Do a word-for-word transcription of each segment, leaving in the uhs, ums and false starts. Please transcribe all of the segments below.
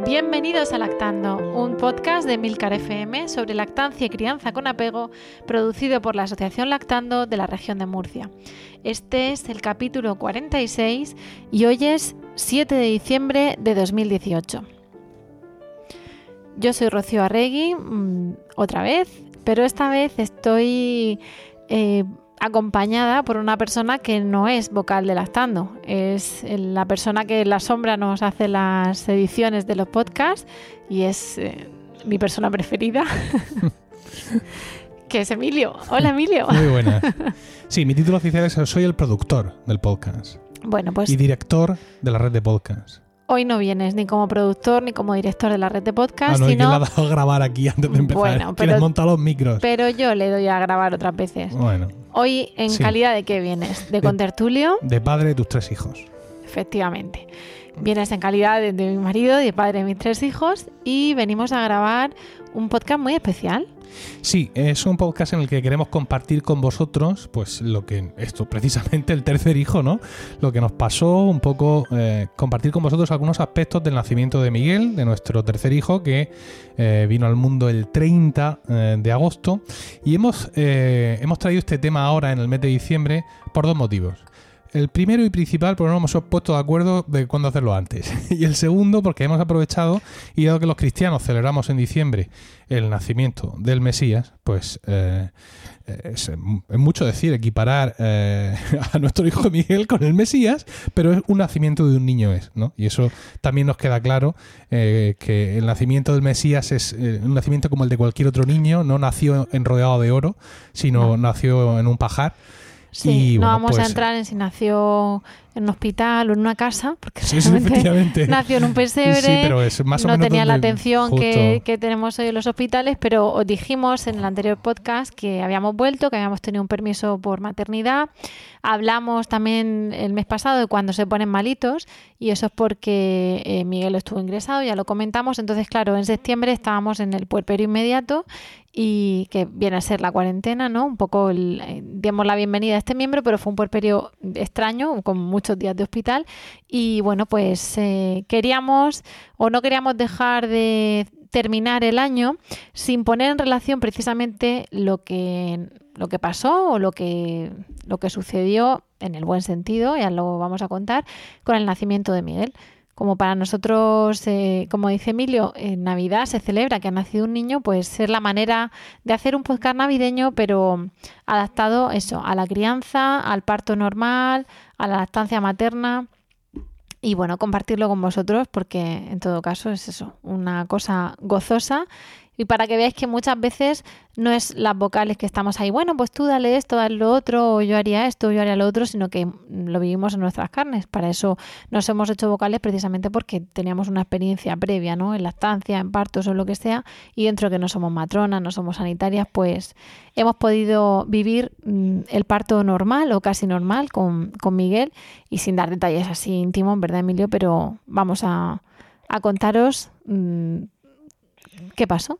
Bienvenidos a Lactando, un podcast de Milcar F M sobre lactancia y crianza con apego, producido por la Asociación Lactando de la región de Murcia. Este es el capítulo cuarenta y seis y hoy es siete de diciembre de dos mil dieciocho. Yo soy Rocío Arregui, mmm, otra vez, pero esta vez estoy eh, acompañada por una persona que no es vocal de Lactando. Es la persona que en la sombra nos hace las ediciones de los podcasts y es eh, mi persona preferida, que es Emilio. Hola, Emilio. Muy buenas. Sí, mi título oficial es soy el productor del podcast. Bueno, pues... Y director de la red de podcasts. Hoy no vienes ni como productor ni como director de la red de podcast, ah, no, sino... ¿quién le ha dado a grabar aquí antes de empezar? Bueno, ¿Quién pero, monta los micros? Pero yo le doy a grabar otras veces. Bueno. Hoy, ¿en sí. calidad de qué vienes? ¿De, de contertulio? De padre de tus tres hijos. Efectivamente. Vienes en calidad de, de mi marido y de padre de mis tres hijos y venimos a grabar un podcast muy especial. Sí, es un podcast en el que queremos compartir con vosotros, pues lo que, esto precisamente el tercer hijo, ¿no? Lo que nos pasó, un poco eh, compartir con vosotros algunos aspectos del nacimiento de Miguel, de nuestro tercer hijo, que eh, vino al mundo el treinta eh, de agosto. Y hemos, eh, hemos traído este tema ahora en el mes de diciembre por dos motivos. El primero y principal, porque no nos hemos puesto de acuerdo de cuándo hacerlo antes. Y el segundo, porque hemos aprovechado y dado que los cristianos celebramos en diciembre el nacimiento del Mesías, pues eh, es, es mucho decir equiparar eh, a nuestro hijo Miguel con el Mesías, pero es un nacimiento de un niño es, ¿no? Y eso también nos queda claro, eh, que el nacimiento del Mesías es eh, un nacimiento como el de cualquier otro niño, no nació enrodeado de oro, sino no. nació en un pajar. Sí, y, no bueno, vamos pues, a entrar en si nació en un hospital o en una casa, porque sí, realmente sí, nació en un pesebre, sí, pero es más o no menos tenía la donde, atención que, que tenemos hoy en los hospitales, pero os dijimos en el anterior podcast que habíamos vuelto, que habíamos tenido un permiso por maternidad. Hablamos también el mes pasado de cuando se ponen malitos y eso es porque eh, Miguel estuvo ingresado, ya lo comentamos. Entonces, claro, en septiembre estábamos en el puerperio inmediato y que viene a ser la cuarentena, ¿no? Un poco el, eh, dimos la bienvenida a este miembro, pero fue un puerperio extraño, con muchos días de hospital. Y bueno, pues eh, queríamos o no queríamos dejar de terminar el año sin poner en relación precisamente lo que, lo que pasó o lo que, lo que sucedió, en el buen sentido, ya lo vamos a contar, con el nacimiento de Miguel. Como para nosotros, eh, como dice Emilio, en Navidad se celebra que ha nacido un niño, pues es la manera de hacer un podcast navideño, pero adaptado eso, a la crianza, al parto normal, a la lactancia materna y bueno, compartirlo con vosotros porque en todo caso es eso, una cosa gozosa. Y para que veáis que muchas veces no es las vocales que estamos ahí, bueno, pues tú dale esto, dale lo otro, o yo haría esto, o yo haría lo otro, sino que lo vivimos en nuestras carnes. Para eso nos hemos hecho vocales precisamente porque teníamos una experiencia previa, ¿no? En lactancia, en partos o lo que sea, y dentro de que no somos matronas, no somos sanitarias, pues hemos podido vivir mmm, el parto normal o casi normal con, con Miguel y sin dar detalles así íntimos, ¿verdad, Emilio? Pero vamos a, a contaros mmm, qué pasó.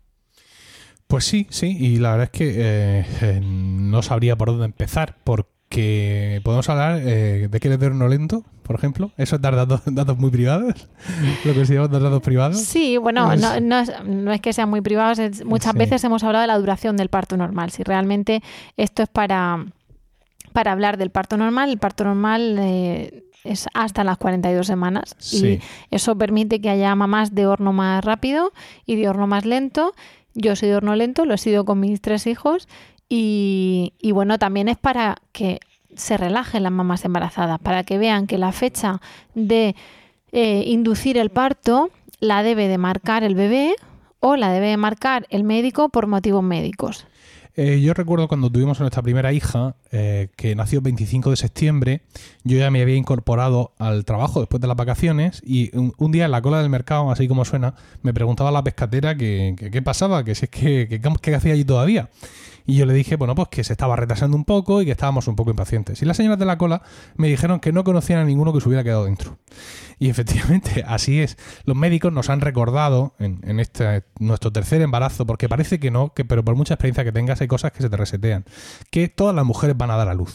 Pues sí, sí, y la verdad es que eh, eh, no sabría por dónde empezar, porque podemos hablar eh, de que eres de horno lento, por ejemplo. ¿Eso es dar datos, datos muy privados? ¿Lo que consideramos dar datos privados? Sí, bueno, pues... no, no, es, no es que sean muy privados, es, muchas sí. veces hemos hablado de la duración del parto normal. Si realmente esto es para, para hablar del parto normal, el parto normal... Eh, es hasta las cuarenta y dos semanas sí. y eso permite que haya mamás de horno más rápido y de horno más lento. Yo soy de horno lento, lo he sido con mis tres hijos y, y bueno, también es para que se relajen las mamás embarazadas, para que vean que la fecha de eh, inducir el parto la debe de marcar el bebé o la debe de marcar el médico por motivos médicos. Eh, yo recuerdo cuando tuvimos a nuestra primera hija, eh, que nació el veinticinco de septiembre, yo ya me había incorporado al trabajo después de las vacaciones y un, un día en la cola del mercado, así como suena, me preguntaba la pescatera que qué pasaba, que si es que, que, que hacía allí todavía. Y yo le dije, bueno, pues que se estaba retrasando un poco y que estábamos un poco impacientes. Y las señoras de la cola me dijeron que no conocían a ninguno que se hubiera quedado dentro. Y efectivamente, así es. Los médicos nos han recordado en, en este nuestro tercer embarazo, porque parece que no, que pero por mucha experiencia que tengas hay cosas que se te resetean, que todas las mujeres van a dar a luz.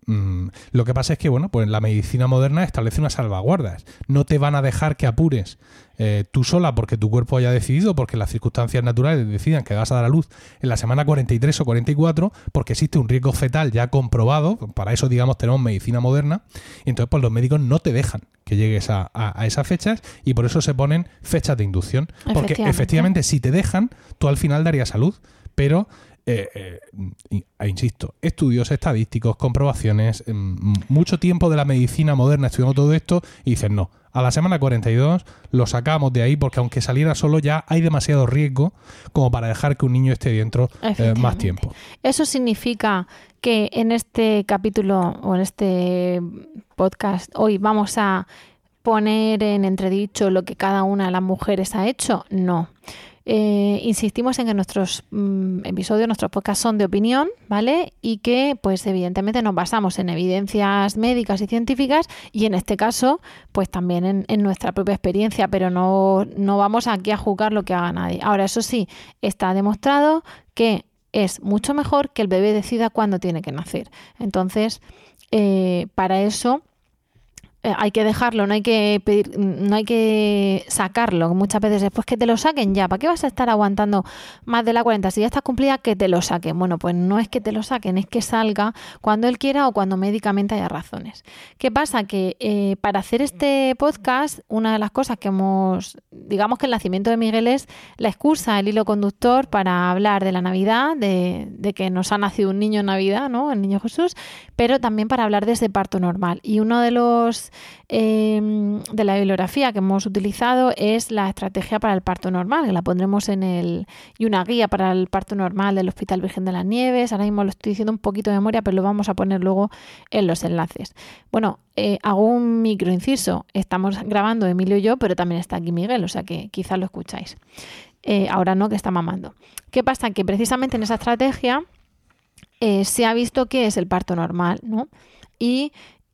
mmm, lo que pasa es que, bueno, pues la medicina moderna establece unas salvaguardas. No te van a dejar que apures eh, tú sola porque tu cuerpo haya decidido, porque las circunstancias naturales decidan que vas a dar a luz en la semana cuarenta y tres o cuarenta y cuatro, porque existe un riesgo fetal ya comprobado. Para eso, digamos, tenemos medicina moderna. Y entonces, pues los médicos no te dejan que llegues a, a, a esas fechas, y por eso se ponen fechas de inducción. Porque efectivamente, efectivamente si te dejan, tú al final darías a luz. Pero, eh, eh, insisto, estudios estadísticos, comprobaciones, eh, mucho tiempo de la medicina moderna estudiando todo esto, y dicen no, a la semana cuarenta y dos lo sacamos de ahí, porque aunque saliera solo ya hay demasiado riesgo como para dejar que un niño esté dentro eh, más tiempo. Eso significa que en este capítulo o en este podcast hoy vamos a poner en entredicho lo que cada una de las mujeres ha hecho. No. Eh, insistimos en que nuestros mm, episodios, nuestros podcasts son de opinión, ¿vale? Y que, pues, evidentemente nos basamos en evidencias médicas y científicas, y en este caso, pues también en, en nuestra propia experiencia, pero no, no vamos aquí a juzgar lo que haga nadie. Ahora, eso sí, está demostrado que es mucho mejor que el bebé decida cuándo tiene que nacer. Entonces, eh, para eso hay que dejarlo, no hay que pedir, no hay que sacarlo. Muchas veces después que te lo saquen ya, ¿para qué vas a estar aguantando más de la cuarenta? Si ya estás cumplida, que te lo saquen. Bueno, pues no es que te lo saquen, es que salga cuando él quiera o cuando médicamente haya razones. ¿Qué pasa? Que eh, para hacer este podcast, una de las cosas que hemos, digamos que el nacimiento de Miguel es la excusa, el hilo conductor para hablar de la Navidad, de, de que nos ha nacido un niño en Navidad, ¿no? El niño Jesús, pero también para hablar de ese parto normal. Y uno de los Eh, de la bibliografía que hemos utilizado es la estrategia para el parto normal, que la pondremos en el, y una guía para el parto normal del Hospital Virgen de las Nieves. Ahora mismo lo estoy diciendo un poquito de memoria, pero lo vamos a poner luego en los enlaces. Bueno, eh, hago un micro inciso. Estamos grabando Emilio y yo, pero también está aquí Miguel, o sea que quizás lo escucháis. Eh, ahora no, que está mamando. ¿Qué pasa? Que precisamente en esa estrategia eh, se ha visto qué es el parto normal, ¿no? Y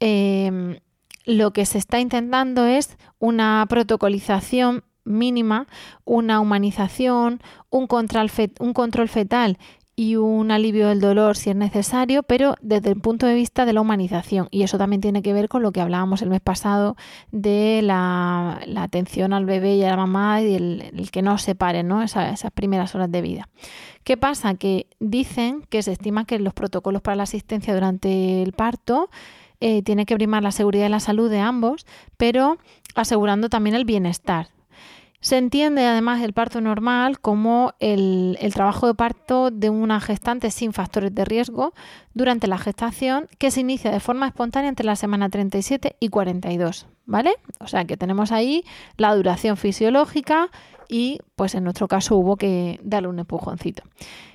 eh, lo que se está intentando es una protocolización mínima, una humanización, un control, fet- un control fetal y un alivio del dolor si es necesario, pero desde el punto de vista de la humanización. Y eso también tiene que ver con lo que hablábamos el mes pasado de la, la atención al bebé y a la mamá y el, el que no se separen, ¿no? Esa, esas primeras horas de vida. ¿Qué pasa? Que dicen que se estima que los protocolos para la asistencia durante el parto Eh, tiene que primar la seguridad y la salud de ambos, pero asegurando también el bienestar. Se entiende además el parto normal como el, el trabajo de parto de una gestante sin factores de riesgo durante la gestación, que se inicia de forma espontánea entre la semana treinta y siete y cuarenta y dos, ¿vale? O sea que tenemos ahí la duración fisiológica y pues en nuestro caso hubo que darle un empujoncito.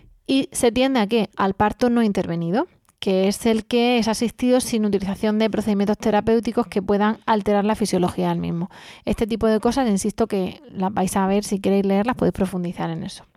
Y se tiende a qué? Al parto no intervenido, que es el que es asistido sin utilización de procedimientos terapéuticos que puedan alterar la fisiología del mismo. Este tipo de cosas, insisto, que las vais a ver, si queréis leerlas podéis profundizar en eso.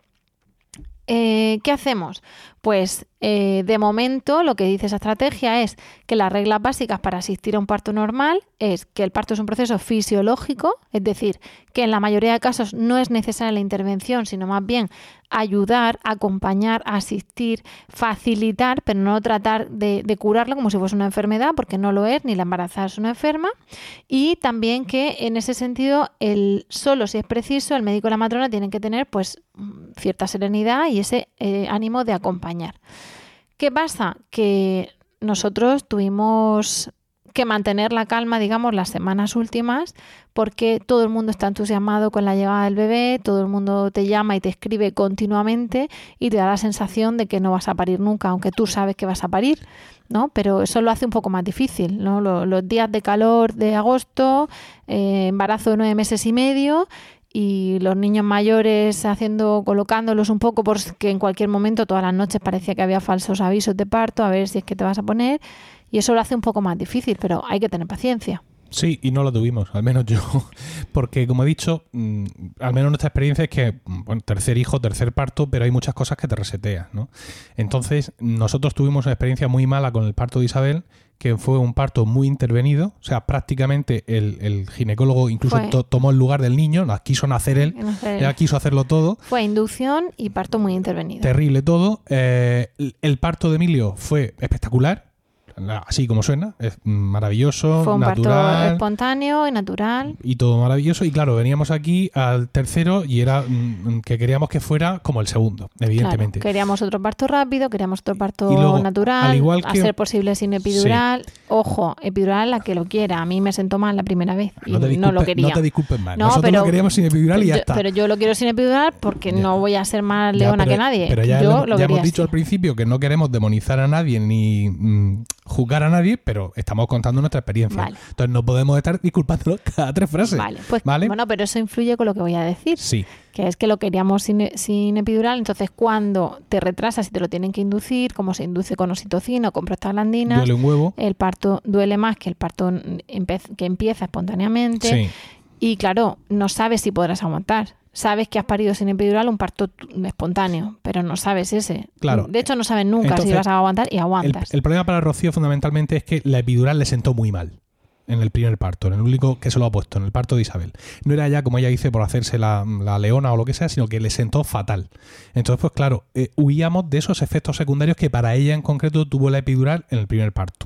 Eh, ¿Qué hacemos? Pues eh, de momento lo que dice esa estrategia es que las reglas básicas para asistir a un parto normal es que el parto es un proceso fisiológico, es decir, que en la mayoría de casos no es necesaria la intervención, sino más bien ayudar, acompañar, asistir, facilitar, pero no tratar de, de curarlo como si fuese una enfermedad, porque no lo es, ni la embarazada es una enferma. Y también que en ese sentido, el, solo si es preciso, el médico y la matrona tienen que tener pues cierta serenidad y ese eh, ánimo de acompañar. ¿Qué pasa? Que nosotros tuvimos que mantener la calma, digamos, las semanas últimas, porque todo el mundo está entusiasmado con la llegada del bebé, todo el mundo te llama y te escribe continuamente y te da la sensación de que no vas a parir nunca, aunque tú sabes que vas a parir, ¿no? Pero eso lo hace un poco más difícil, ¿no? Los, los días de calor de agosto, eh, embarazo de nueve meses y medio, y los niños mayores haciendo, colocándolos un poco porque en cualquier momento todas las noches parecía que había falsos avisos de parto, a ver si es que te vas a poner, y eso lo hace un poco más difícil, pero hay que tener paciencia. Sí, y no lo tuvimos, al menos yo, porque como he dicho, mmm, al menos nuestra experiencia es que, bueno, tercer hijo, tercer parto, pero hay muchas cosas que te reseteas, ¿no? Entonces, nosotros tuvimos una experiencia muy mala con el parto de Isabel, que fue un parto muy intervenido, o sea, prácticamente el, el ginecólogo incluso to, tomó el lugar del niño, no, quiso nacer él, ya quiso hacerlo todo. Fue inducción y parto muy intervenido. Terrible todo. Eh, el parto de Emilio fue espectacular. así como suena, es maravilloso, Fue un natural, parto espontáneo y natural. Y todo maravilloso. Y claro, veníamos aquí al tercero y era mm, que queríamos que fuera como el segundo, evidentemente. Claro, queríamos otro parto rápido, queríamos otro parto Y luego, natural, al igual a que- ser posible sin epidural. Ojo, epidural la que lo quiera. A mí me sentó mal la primera vez y No te, no lo disculpes- quería. no te disculpes más. No, Nosotros pero- lo queríamos sin epidural y ya Yo- está. Pero yo lo quiero sin epidural porque Ya. no voy a ser más Ya, leona pero- que nadie. Pero ya, yo lo- lo ya quería hemos dicho así. al principio que no queremos demonizar a nadie ni mm, juzgar a nadie, pero estamos contando nuestra experiencia. Vale. Entonces no podemos estar disculpándonos cada tres frases. Vale, pues ¿Vale? bueno, pero eso influye con lo que voy a decir. Sí, Que es que lo queríamos sin, sin epidural, entonces cuando te retrasas y te lo tienen que inducir, como se induce con oxitocina o con prostaglandinas, duele un huevo. el parto duele más que el parto empe- que empieza espontáneamente. Sí. Y claro, no sabes si podrás aguantar. Sabes que has parido sin epidural un parto t- espontáneo, pero no sabes ese. Claro. De hecho, no sabes nunca Entonces, si vas a aguantar y El, aguantas. el problema para Rocío fundamentalmente es que la epidural le sentó muy mal en el primer parto, en el único que se lo ha puesto, en el parto de Isabel. No era ya, como ella dice, por hacerse la, la leona o lo que sea, sino que le sentó fatal. Entonces, pues claro, eh, huíamos de esos efectos secundarios que para ella en concreto tuvo la epidural en el primer parto.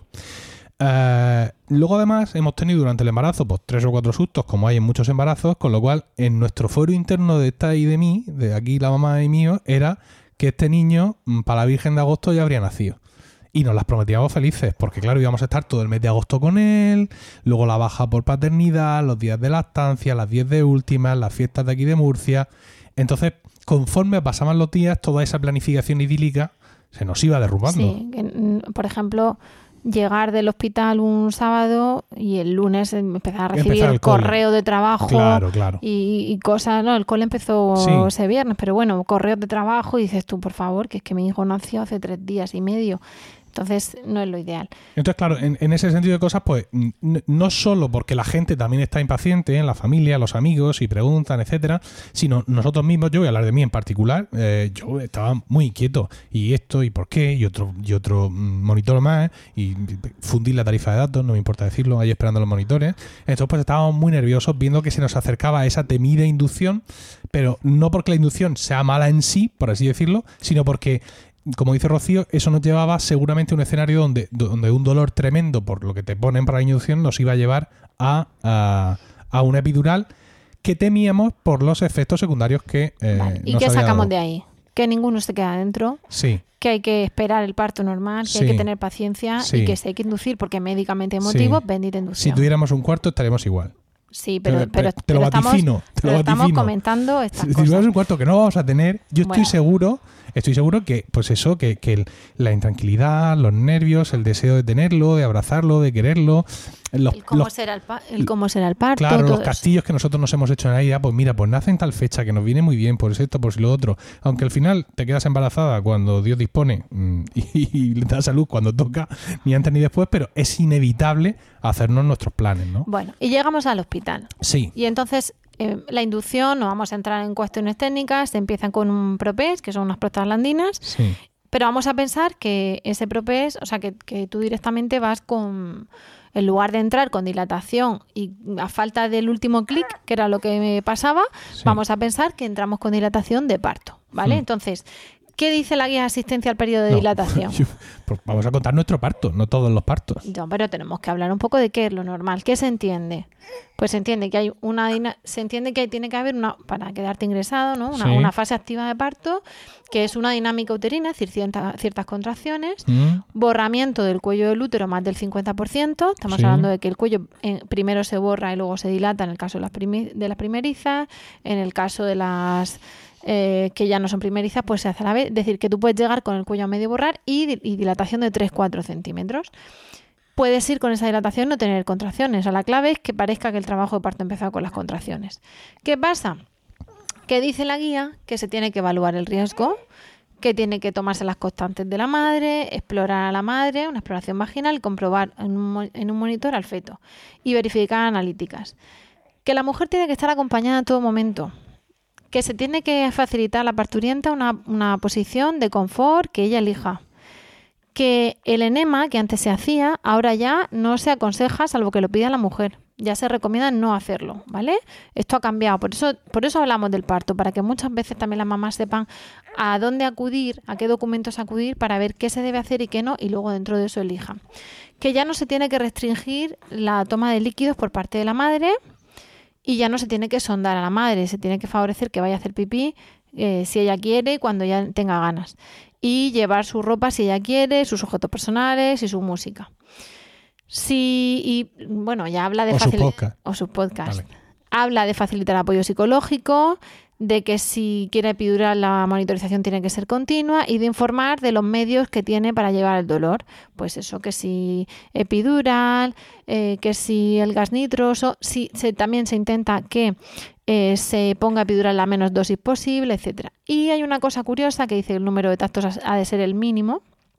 Eh, luego además hemos tenido durante el embarazo pues tres o cuatro sustos como hay en muchos embarazos, con lo cual en nuestro fuero interno de esta y de mí, de aquí la mamá y mío, era que este niño mm, para la Virgen de Agosto ya habría nacido. Y nos las prometíamos felices, porque claro, íbamos a estar todo el mes de agosto con él, luego la baja por paternidad, los días de lactancia, las diez de últimas, las fiestas de aquí de Murcia. Entonces, conforme pasaban los días, toda esa planificación idílica se nos iba derrumbando. Sí, que, mm, por ejemplo, llegar del hospital un sábado y el lunes empezar a recibir Empezar el cole. correo de trabajo Claro, claro. y, y cosas. No, el cole empezó Sí. ese viernes, pero bueno, correos de trabajo y dices tú, por favor, que es que mi hijo nació hace tres días y medio. Entonces, no es lo ideal. Entonces, claro, en, en ese sentido de cosas, pues n- no solo porque la gente también está impaciente, en la familia, los amigos, y preguntan, etcétera, sino nosotros mismos, yo voy a hablar de mí en particular, eh, yo estaba muy inquieto, y esto, y por qué, y otro y otro mm, monitor más, y fundir la tarifa de datos, no me importa decirlo, ahí esperando los monitores. Entonces, pues estábamos muy nerviosos viendo que se nos acercaba esa temida inducción, pero no porque la inducción sea mala en sí, por así decirlo, sino porque, como dice Rocío, eso nos llevaba seguramente a un escenario donde, donde un dolor tremendo por lo que te ponen para la inducción nos iba a llevar a, a, a una epidural que temíamos por los efectos secundarios que eh, Vale. ¿Y nos qué había sacamos dado. de ahí? Que ninguno se queda dentro, Sí, que hay que esperar el parto normal, que Sí. hay que tener paciencia Sí. y que se hay que inducir porque médicamente emotivo, Sí. bendita si inducción. tuviéramos un cuarto estaríamos igual. Sí, pero, Te- pero, te, te pero lo estamos, vaticino, te pero lo estamos vaticino. comentando estas Si cosas. tuviéramos un cuarto que no vamos a tener, yo estoy Bueno. seguro, estoy seguro que, pues eso, que, que el- la intranquilidad, los nervios, el deseo de tenerlo, de abrazarlo, de quererlo, los, El cómo, los- será el, pa- el cómo será el parto, claro, todo los eso. castillos que nosotros nos hemos hecho en la idea, pues mira, pues nacen tal fecha que nos viene muy bien, por esto, por si lo otro. Aunque al final te quedas embarazada cuando Dios dispone mm, y, y le da salud cuando toca, ni antes ni después, pero es inevitable hacernos nuestros planes, ¿no? Bueno, y llegamos al hospital. Sí, Y entonces eh, la inducción, no vamos a entrar en cuestiones técnicas, se empiezan con un propés, que son unas prostaglandinas, sí, pero vamos a pensar que ese propés, o sea, que, que tú directamente vas con, en lugar de entrar con dilatación y a falta del último clic, que era lo que me pasaba, sí. vamos a pensar que entramos con dilatación de parto, ¿vale? Hmm. Entonces, ¿qué dice la guía de asistencia al periodo de No, dilatación? yo- pues vamos a contar nuestro parto, no todos los partos. No, pero tenemos que hablar un poco de qué es lo normal. ¿Qué se entiende? Pues se entiende que hay una dina- se entiende que tiene que haber una, para quedarte ingresado, ¿no? Una, Sí. una fase activa de parto, que es una dinámica uterina, es decir, cierta- ciertas contracciones, Mm, borramiento del cuello del útero más del cincuenta por ciento. Estamos Sí. hablando de que el cuello eh, primero se borra y luego se dilata en el caso de las, primi- de las primerizas, en el caso de las eh, que ya no son primerizas, pues se hace a la vez. Es decir, que tú puedes llegar con el cuello a medio borrar y, di- y dilatación de tres a cuatro centímetros. Puedes ir con esa dilatación y no tener contracciones. O sea, la clave es que parezca que el trabajo de parto ha empezado con las contracciones. ¿Qué pasa? Que dice la guía que se tiene que evaluar el riesgo, que tiene que tomarse las constantes de la madre, explorar a la madre, una exploración vaginal, comprobar en un, mo- en un monitor al feto y verificar analíticas. Que la mujer tiene que estar acompañada en todo momento. Que se tiene que facilitar a la parturienta una, una posición de confort que ella elija. que el enema que antes se hacía, ahora ya no se aconseja salvo que lo pida la mujer. Ya se recomienda no hacerlo, ¿vale? Esto ha cambiado, por eso, por eso hablamos del parto, para que muchas veces también las mamás sepan a dónde acudir, a qué documentos acudir para ver qué se debe hacer y qué no, y luego dentro de eso elijan. Que ya no se tiene que restringir la toma de líquidos por parte de la madre y ya no se tiene que sondar a la madre, se tiene que favorecer que vaya a hacer pipí eh, si ella quiere y cuando ya tenga ganas. Y llevar su ropa si ella quiere, sus objetos personales y su música. Sí, y bueno, ya habla de o facilitar. Su podcast. O su podcast. Vale. Habla de facilitar apoyo psicológico, de que si quiere epidural la monitorización tiene que ser continua y de informar de los medios que tiene para llevar el dolor. Pues eso, que si epidural, eh, que si el gas nitroso, si se, también se intenta que eh, se ponga epidural la menos dosis posible, etcétera. Y hay una cosa curiosa que dice que el número de tactos ha de ser el mínimo.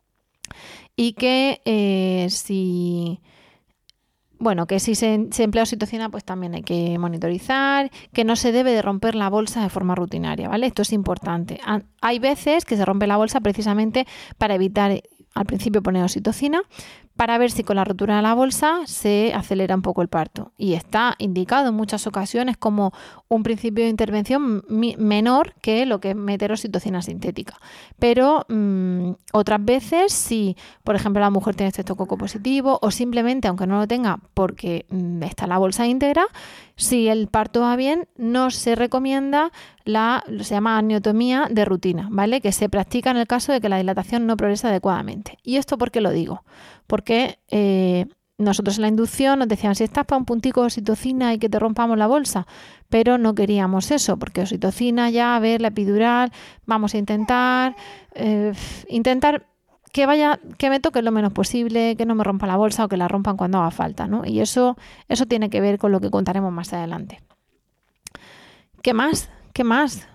Y que eh, si bueno que si se, se emplea oxitocina pues también hay que monitorizar, que no se debe de romper la bolsa de forma rutinaria, ¿vale? Esto es importante. Hay veces que se rompe la bolsa precisamente para evitar al principio poner oxitocina, para ver si con la rotura de la bolsa se acelera un poco el parto. Y está indicado en muchas ocasiones como un principio de intervención mi- menor que lo que es meter oxitocina sintética. Pero mmm, otras veces, si por ejemplo la mujer tiene estreptococo positivo o simplemente, aunque no lo tenga porque mmm, está la bolsa íntegra, si el parto va bien, no se recomienda la, se llama amniotomía de rutina, ¿vale? Que se practica en el caso de que la dilatación no progresa adecuadamente. ¿Y esto por qué lo digo? Porque eh, nosotros en la inducción nos decían, si estás para un puntico de oxitocina y que te rompamos la bolsa, pero no queríamos eso, porque oxitocina ya, a ver, la epidural, vamos a intentar, eh, intentar que vaya, que me toque lo menos posible, que no me rompa la bolsa o que la rompan cuando haga falta, ¿no? Y eso, eso tiene que ver con lo que contaremos más adelante. ¿Qué más? ¿Qué más?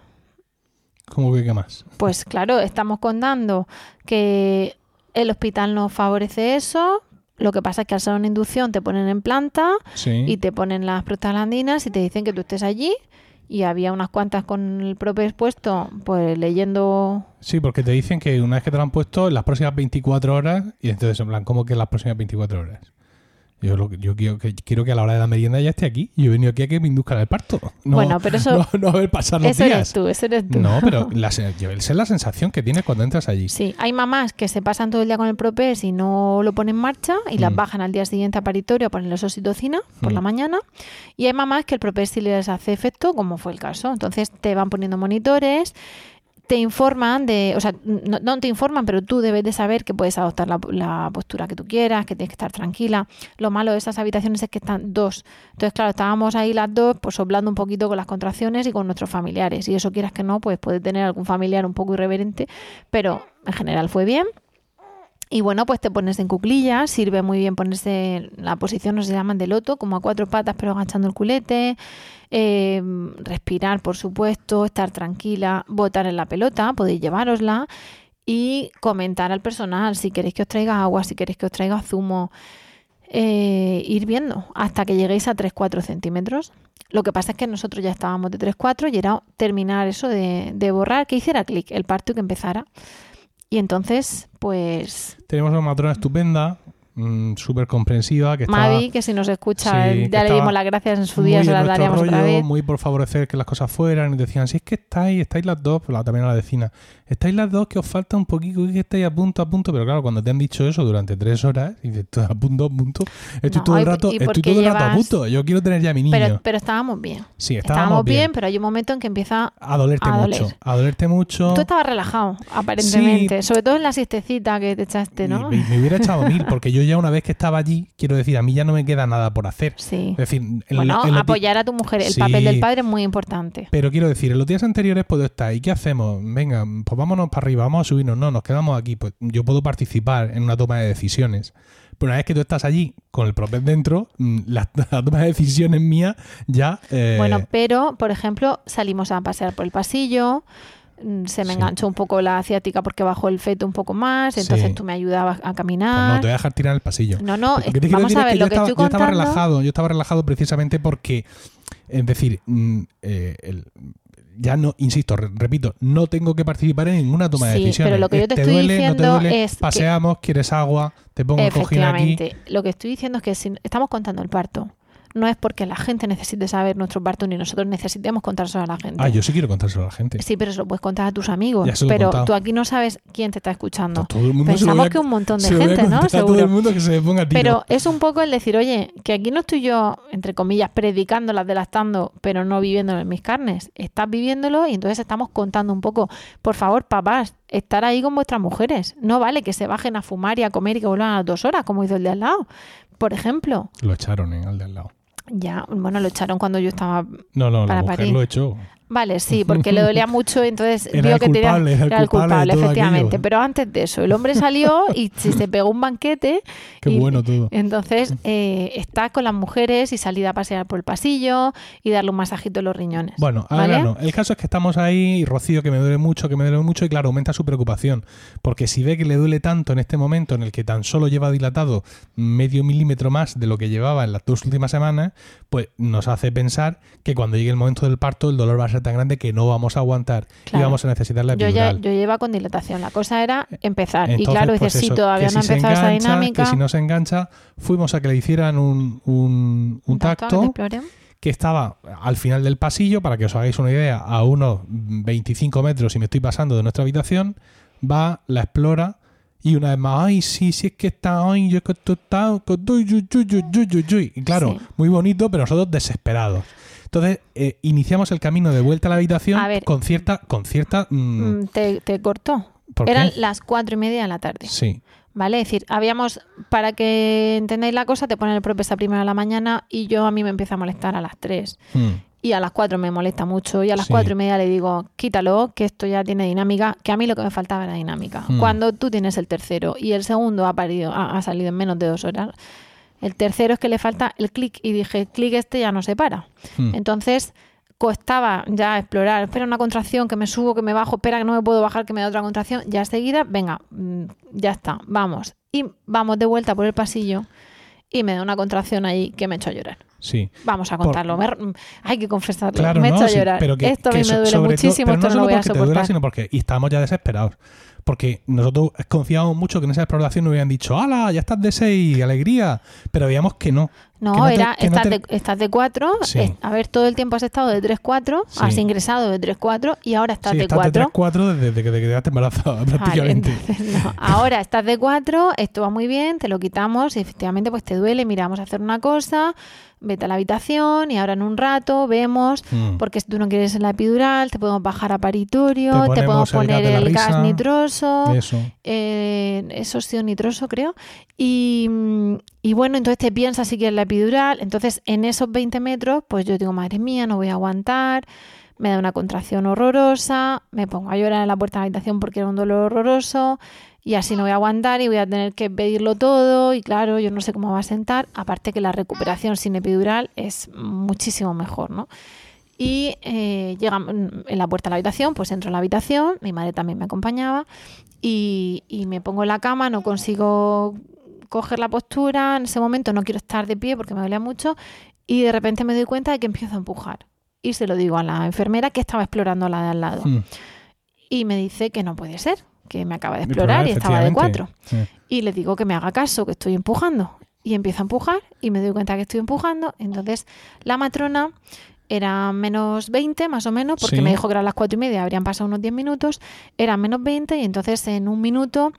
¿Cómo que qué más? Pues claro, estamos contando que el hospital nos favorece eso. Lo que pasa es que al ser una inducción te ponen en planta Sí. y te ponen las prostaglandinas y te dicen que tú estés allí. Y había unas cuantas con el propio expuesto, pues leyendo... Sí, porque te dicen que una vez que te lo han puesto, en las próximas veinticuatro horas, y entonces en plan, ¿cómo que en las próximas veinticuatro horas? Yo, lo, yo quiero, que, quiero que a la hora de la merienda ya esté aquí. Yo he venido aquí a que me induzcan el parto. No, Bueno, pero eso... No, no a ver pasar los eso días. eres tú, eso eres tú. No, pero la, yo, esa es la sensación que tienes cuando entras allí. Sí, hay mamás que se pasan todo el día con el Propes y no lo ponen en marcha y Mm. las bajan al día siguiente a paritorio a ponerles oxitocina por Mm. la mañana. Y hay mamás que el Propes sí les hace efecto, como fue el caso. Entonces te van poniendo monitores, te informan de, o sea, no, no te informan, pero tú debes de saber que puedes adoptar la, la postura que tú quieras, que tienes que estar tranquila. Lo malo de esas habitaciones es que están dos. Entonces, claro, estábamos ahí las dos, pues soplando un poquito con las contracciones y con nuestros familiares. Y eso quieras que no, pues puede tener algún familiar un poco irreverente, pero en general fue bien. Y bueno, pues te pones en cuclillas, sirve muy bien ponerse en la posición, no se llaman de loto, como a cuatro patas pero agachando el culete, eh, respirar por supuesto, estar tranquila, botar en la pelota, podéis llevárosla y comentar al personal si queréis que os traiga agua, si queréis que os traiga zumo, eh, ir viendo hasta que lleguéis a tres cuatro centímetros. Lo que pasa es que nosotros ya estábamos de tres cuatro y era terminar eso de, de borrar, que hiciera clic el parto y que empezara. Y entonces, pues... Tenemos una matrona estupenda, mmm, súper comprensiva, que está... Mavi, que si nos escucha, sí, ya le dimos las gracias en su día, muy se en las nuestro daríamos otra rollo, vez. muy por favorecer que las cosas fueran, y decían, si es que estáis, estáis las dos, pues la, también a la vecina, estáis las dos que os falta un poquito, que estáis a punto, a punto, pero claro, cuando te han dicho eso durante tres horas, y dices, a punto, a punto, estoy No, todo el y- rato, y estoy porque todo el rato a llevas- punto, yo quiero tener ya a mi niño. Pero, pero estábamos bien. sí, Estábamos, estábamos, bien, pero hay un momento en que empieza... a dolerte a mucho, doler. a dolerte mucho. Tú estabas relajado, aparentemente. Sobre todo en la siestecita que te echaste, ¿no? Me, me hubiera echado mil, porque yo ya una vez que estaba allí, quiero decir, a mí ya no me queda nada por hacer. Sí. Es decir, en, Bueno, en los di- apoyar a tu mujer. El Sí. papel del padre es muy importante. Pero quiero decir, en los días anteriores puedo estar, ¿y qué hacemos? Venga, pues vámonos para arriba, vamos a subirnos. No, nos quedamos aquí. Pues yo puedo participar en una toma de decisiones. Pero una vez que tú estás allí con el propio dentro, mm, la, la toma de decisiones mía ya... eh, Bueno, pero, por ejemplo, salimos a pasear por el pasillo, mm, se me Sí. enganchó un poco la ciática porque bajó el feto un poco más, entonces Sí. tú me ayudabas a pues caminar. no, te voy a dejar tirar en el pasillo. No, no, Lo que te quiero vamos decir a es ver, que lo yo que estaba, estoy yo estaba contando... relajado, yo estaba relajado precisamente porque, es decir, mm, eh, el- ya no, insisto, re- repito, no tengo que participar en ninguna toma de Sí, decisiones. pero lo que yo te ¿Te estoy duele, diciendo no te duele? es que- Paseamos, quieres agua, te pongo el cojín aquí. Efectivamente. Lo que estoy diciendo es que si estamos contando el parto, no es porque la gente necesite saber nuestro parto ni nosotros necesitemos contárselo a la gente. Ah, yo sí quiero contárselo a la gente. Sí, pero se lo puedes contar a tus amigos. Ya se lo he Pero contado. tú aquí no sabes quién te está escuchando. Todo el mundo se lo Pensamos voy a- que un montón de se lo voy a gente, ¿no? contar a todo Seguro. el mundo que se me ponga a tiro. Pero es un poco el decir, oye, que aquí no estoy yo, entre comillas, predicando, las delastando, pero no viviéndolo en mis carnes. Estás viviéndolo y entonces estamos contando un poco. Por favor, papás, estar ahí con vuestras mujeres. No vale que se bajen a fumar y a comer y que vuelvan a las dos horas, como hizo el de al lado. Por ejemplo. Lo echaron en al de al lado. Ya, bueno, lo echaron cuando yo estaba No, no, la para mujer parir. lo echó. Vale, sí, porque le dolía mucho, entonces Era vio el que culpable, tenía, era el culpable de todo efectivamente. aquello. Pero antes de eso, el hombre salió y se se pegó un banquete. Qué y, bueno todo. Entonces eh, está con las mujeres y salir a pasear por el pasillo y darle un masajito en los riñones. Bueno, al ¿vale? grano. El caso es que estamos ahí y Rocío que me duele mucho, que me duele mucho y claro, aumenta su preocupación. Porque si ve que le duele tanto en este momento en el que tan solo lleva dilatado medio milímetro más de lo que llevaba en las dos últimas semanas, pues nos hace pensar que cuando llegue el momento del parto el dolor va a ser tan grande que no vamos a aguantar Claro. y vamos a necesitar la Yo ya epidural. yo lleva con dilatación. La cosa era empezar. y Entonces, claro, pues dices, sí, eso, todavía que no ha si se empezado esa engancha, dinámica. Que si no se engancha, fuimos a que le hicieran un, un, un tacto, tacto ¿te exploré? que estaba al final del pasillo, para que os hagáis una idea, a unos veinticinco metros, y me estoy pasando de nuestra habitación, va, la explora, y una vez más, ay, sí, sí, es que está, ay, yo que esto está, que estoy, yu, yu, yu, yu, yu, yu". Y claro, Sí. muy bonito, pero nosotros desesperados. Entonces, eh, iniciamos el camino de vuelta a la habitación A ver. con cierta, con cierta, mm, Mm, Te, te cortó. ¿por qué? Eran las cuatro y media de la tarde. Sí, ¿Vale? Es decir, habíamos, para que entendáis la cosa, te ponen el propio a primera de la mañana y yo a mí me empieza a molestar a las tres. mm, Y a las cuatro me molesta mucho y a las Sí. cuatro y media le digo, quítalo, que esto ya tiene dinámica, que a mí lo que me faltaba era dinámica. Mm. Cuando tú tienes el tercero y el segundo ha, parido, ha, ha salido en menos de dos horas, el tercero es que le falta el clic y dije, clic este ya no se para. mm. Entonces costaba ya explorar, espera una contracción, que me subo, que me bajo, espera que no me puedo bajar, que me da otra contracción, ya seguida, venga, mm, ya está, vamos. Y vamos de vuelta por el pasillo y me da una contracción ahí que me echó a llorar. Sí. Vamos a Por- contarlo, me- hay que confesarlo, Claro, me he no, hecho a sí, llorar. pero que, Esto a que mí so- me duele sobre todo- muchísimo, pero esto no, solo lo voy a porque te duela, soportar. sino porque y estábamos ya desesperados. Porque nosotros confiábamos mucho que en esa exploración nos hubieran dicho, ¡hala! Ya estás de seis, alegría. Pero veíamos que no. No, que no te- era, que no estás, te- de, estás de cuatro, Sí. es- a ver, todo el tiempo has estado de tres cuatro, Sí. has ingresado de tres cuatro y ahora estás Sí, de estás de cuatro. tres cuatro desde que te quedaste embarazada, Vale, prácticamente. entonces, no. Ahora estás de cuatro, esto va muy bien, te lo quitamos y efectivamente pues te duele, mira, vamos a hacer una cosa, vete a la habitación y ahora en un rato vemos, Mm. porque si tú no quieres la epidural, te podemos bajar a paritorio, te, Te podemos ponemos el gas poner de la el risa, gas nitroso, Eso. eh, es óxido nitroso creo, y, mm, y bueno, entonces te piensas si quieres la epidural, entonces en esos veinte metros, pues yo digo, madre mía, no voy a aguantar, me da una contracción horrorosa, me pongo a llorar en la puerta de la habitación porque era un dolor horroroso y así no voy a aguantar y voy a tener que pedirlo todo y claro, yo no sé cómo va a sentar, aparte que la recuperación sin epidural es muchísimo mejor, ¿no? Y eh, llegamos en la puerta de la habitación, pues entro en la habitación, mi madre también me acompañaba y, y me pongo en la cama, no consigo coger la postura, en ese momento no quiero estar de pie porque me dolía mucho y de repente me doy cuenta de que empiezo a empujar y se lo digo a la enfermera que estaba explorando la de al lado Mm. y me dice que no puede ser, que me acaba de Mi explorar problema, y estaba de efectivamente. cuatro Sí. y le digo que me haga caso, que estoy empujando y empiezo a empujar y me doy cuenta que estoy empujando, entonces la matrona era menos veinte más o menos, porque Sí. me dijo que eran las cuatro y media, habrían pasado unos diez minutos, eran menos veinte y entonces en un minuto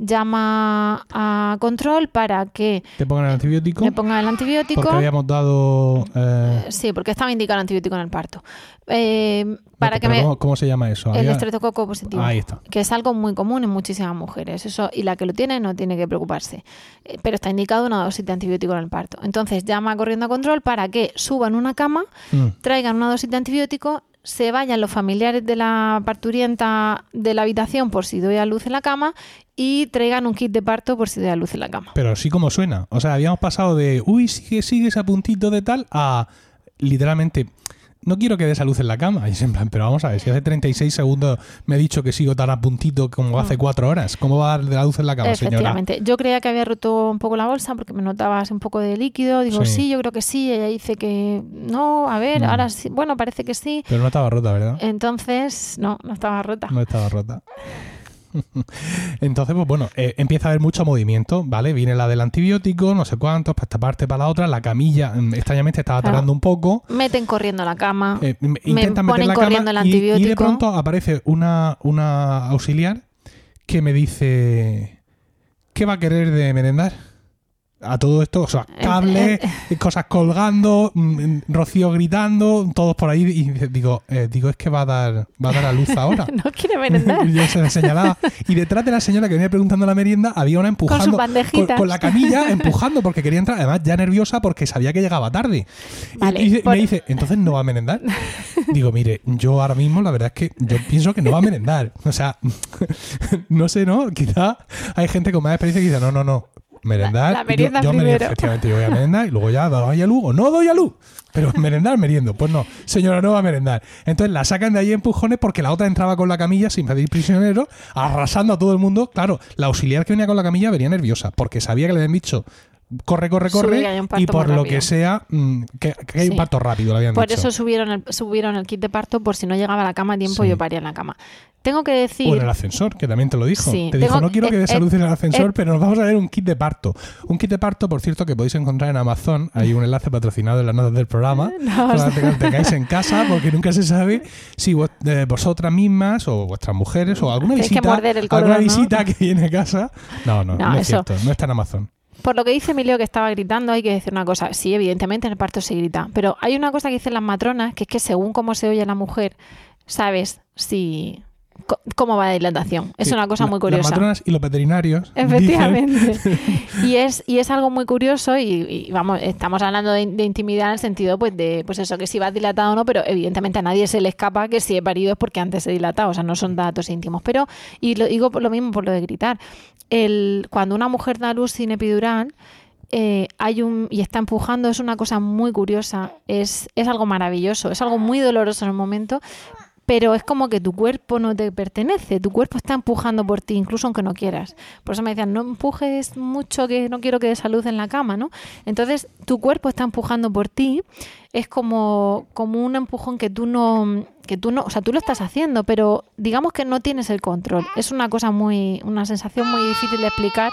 llama a control para que Te pongan el antibiótico. me ponga el antibiótico. Porque habíamos dado. eh, Sí, porque estaba indicado el antibiótico en el parto. Eh, para no, que pero me... ¿cómo, cómo se llama eso? El Había- estreptococo positivo. Ahí está. Que es algo muy común en muchísimas mujeres. Eso, y la que lo tiene no tiene que preocuparse. Eh, Pero está indicado una dosis de antibiótico en el parto. Entonces llama corriendo a control para que suban una cama, Mm. traigan una dosis de antibiótico, se vayan los familiares de la parturienta de la habitación por si doy a luz en la cama y traigan un kit de parto por si doy a luz en la cama. Pero sí como suena. O sea, habíamos pasado de, uy, sigue, sigues a puntito de tal, a literalmente, no quiero que des a luz en la cama. Y es en plan, pero vamos a ver, si hace treinta y seis segundos me he dicho que sigo tan a puntito como hace cuatro horas, ¿cómo va a dar de la luz en la cama, señora? Efectivamente. Yo creía que había roto un poco la bolsa porque me notaba así un poco de líquido. Digo, sí, sí yo creo que sí. Ella dice que no, a ver, mm. ahora sí. Bueno, parece que sí. Pero no estaba rota, ¿verdad? Entonces, no, no estaba rota. No estaba rota. Entonces, pues bueno, eh, empieza a haber mucho movimiento, ¿vale? Viene la del antibiótico, no sé cuántos, para esta parte, para la otra. La camilla, extrañamente, estaba claro. tardando un poco. Meten corriendo la cama. Eh, intentan me meter ponen la corriendo cama el antibiótico. Y, y de pronto aparece una, una auxiliar que me dice: ¿qué va a querer de merendar? A todo esto, o sea, cables, cosas colgando, Rocío gritando, todos por ahí, y digo, eh, digo, es que va a dar, va a dar a luz ahora. No quiere merendar. Yo se le señalaba. Y detrás de la señora que venía preguntando la merienda, había una empujando. Con sus bandejitas. Con, con la camilla, empujando, porque quería entrar, además ya nerviosa porque sabía que llegaba tarde. Vale, y, y por... me dice, ¿entonces no va a merendar? Digo, mire, yo ahora mismo la verdad es que yo pienso que no va a merendar. O sea, no sé, ¿no? Quizá hay gente con más experiencia que dice, no, no, no. Merendar, la, la merienda yo, yo primero. Me, efectivamente yo voy a merendar y luego ya doy a luz o no doy a luz, pero merendar, meriendo. Pues no, señora, no va a merendar. Entonces la sacan de ahí empujones porque la otra entraba con la camilla sin pedir prisionero, arrasando a todo el mundo. Claro, la auxiliar que venía con la camilla venía nerviosa porque sabía que le habían dicho corre, corre, corre, y por lo que sea, que, que hay sí. un parto rápido, le habían por dicho. Por eso subieron el, subieron el kit de parto, por si no llegaba a la cama a tiempo, sí. yo paría en la cama. Tengo que decir... O en el ascensor, que también te lo dijo. Sí, te tengo, dijo, no quiero eh, que des a eh, luz en el ascensor, eh, pero nos vamos a ver un kit de parto. Un kit de parto, por cierto, que podéis encontrar en Amazon. Hay un enlace patrocinado en las notas del programa. No, para que tengáis en casa, porque nunca se sabe si vos, eh, vosotras mismas o vuestras mujeres o alguna visita, que morder el alguna color, visita ¿no? que viene a casa. No, no, no, no es eso. cierto. No está en Amazon. Por lo que dice Emilio que estaba gritando, hay que decir una cosa. Sí, evidentemente en el parto se grita. Pero hay una cosa que dicen las matronas, que es que según cómo se oye la mujer, sabes si... cómo va la dilatación. Es sí, una cosa la, muy curiosa. Las matronas y los veterinarios. Efectivamente. y es y es algo muy curioso y, y vamos, estamos hablando de, de intimidad en el sentido pues de pues eso, que si va dilatado o no, pero evidentemente a nadie se le escapa que si he parido es porque antes he dilatado, o sea, no son datos íntimos. Pero, y lo digo por lo mismo por lo de gritar, el cuando una mujer da luz sin epidural, Eh, hay un y está empujando, es una cosa muy curiosa, es, es algo maravilloso, es algo muy doloroso en el momento, pero es como que tu cuerpo no te pertenece, tu cuerpo está empujando por ti, incluso aunque no quieras. Por eso me decían, no empujes mucho, que no quiero que des a luz en la cama, ¿no? Entonces, tu cuerpo está empujando por ti, es como, como un empujón que tú no, que tú no, o sea, tú lo estás haciendo, pero digamos que no tienes el control. Es una cosa muy, una sensación muy difícil de explicar.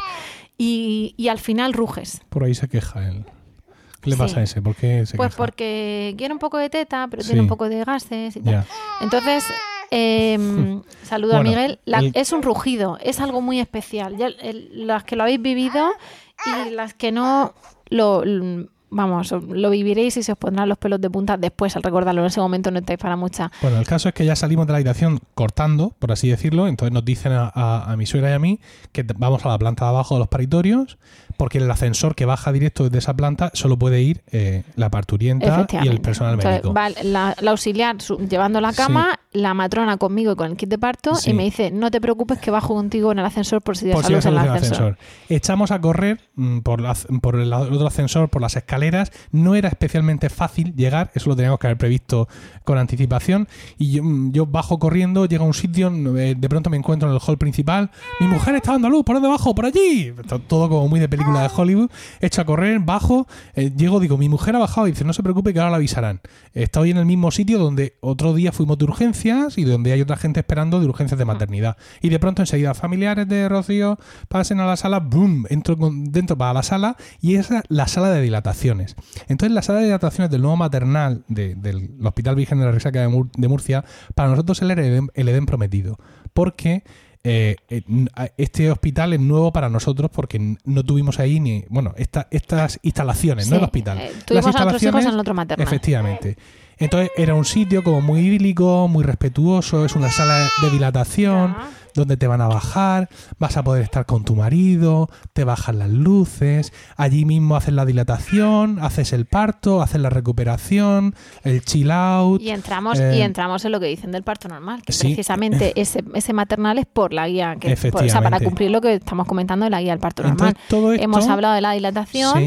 Y, y al final ruges. Por ahí se queja él. ¿Qué le sí. pasa a ese? ¿Por qué se pues queja? porque quiere un poco de teta, pero sí. tiene un poco de gases y tal. Ya. Entonces, eh, saludo bueno, a Miguel. La, el... Es un rugido, es algo muy especial. Ya, el, las que lo habéis vivido y las que no lo... lo Vamos, lo viviréis y se os pondrán los pelos de punta después al recordarlo. En ese momento no estáis para mucha. Bueno, el caso es que ya salimos de la habitación cortando, por así decirlo. Entonces nos dicen a, a, a mi suegra y a mí que vamos a la planta de abajo de los paritorios, porque el ascensor que baja directo desde esa planta solo puede ir eh, la parturienta y el personal médico. Entonces, va la, la auxiliar su, llevando la cama, sí. la matrona conmigo y con el kit de parto, sí. y me dice, no te preocupes que bajo contigo en el ascensor por si des a luz en el ascensor. ascensor. Echamos a correr mm, por, la, por el otro ascensor, por las escaleras. No era especialmente fácil llegar, eso lo teníamos que haber previsto con anticipación, y yo, yo bajo corriendo, llego a un sitio, de pronto me encuentro en el hall principal, mi mujer está dando luz, ¿por dónde bajo? ¡Por allí! Todo como muy de película de Hollywood. Echo a correr, bajo, eh, llego, digo, mi mujer ha bajado, y dice, no se preocupe que ahora la avisarán. Estoy en el mismo sitio donde otro día fuimos de urgencias y donde hay otra gente esperando de urgencias de maternidad. Y de pronto enseguida, familiares de Rocío, pasen a la sala, ¡boom! Entro con, dentro para la sala, y esa es la sala de dilataciones. Entonces, la sala de dilataciones del nuevo maternal de, del Hospital Virgen de la Resaca de, Mur- de Murcia, para nosotros era el Edén, el Edén prometido. Porque eh, este hospital es nuevo para nosotros porque no tuvimos ahí ni, bueno, esta, estas instalaciones, sí, no el hospital. Eh, tuvimos Las a nuestros hijos en el otro maternal. Efectivamente. Entonces, era un sitio como muy idílico, muy respetuoso, es una sala de dilatación. Ya. Donde te van a bajar, vas a poder estar con tu marido, te bajan las luces, allí mismo haces la dilatación, haces el parto, haces la recuperación, el chill out. Y entramos, eh, y entramos en lo que dicen del parto normal, que sí, precisamente ese, ese maternal es por la guía, que por, o sea, para cumplir lo que estamos comentando de la guía del parto normal. Entonces, todo esto, hemos hablado de la dilatación. Sí.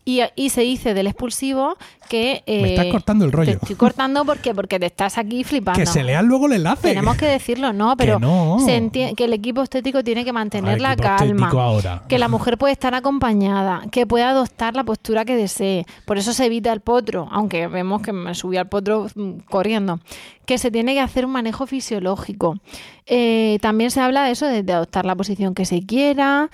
Y, y se dice del expulsivo que... Eh, Me estás cortando el rollo. Te estoy cortando porque, porque te estás aquí flipando. Que se lea luego el enlace. Tenemos que decirlo, ¿no? Pero que, no. Se enti- que el equipo estético tiene que mantener el la calma. Ahora. Que la mujer puede estar acompañada, que puede adoptar la postura que desee. Por eso se evita el potro, aunque vemos que me subí al potro corriendo. Que se tiene que hacer un manejo fisiológico. Eh, también se habla de eso, de, de adoptar la posición que se quiera...